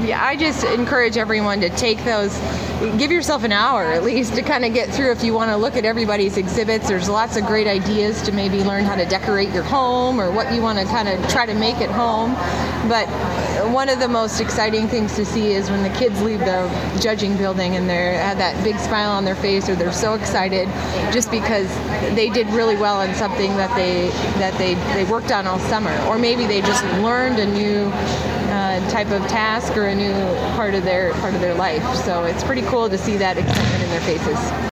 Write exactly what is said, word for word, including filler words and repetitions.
yeah, I just encourage everyone to take those, give yourself an hour at least to kind of get through if you want to look at everybody's exhibits. There's lots of great ideas to maybe learn how to decorate your home or what you want to kind of try to make at home. But one of the most exciting things to see is when the kids leave the judging building and they have that big smile on their face, or they're so excited just because they did really well in something that they that they, they worked on all summer, or maybe they just learned a new uh, type of task or a new part of their part of their life. So it's pretty cool to see that excitement in their faces.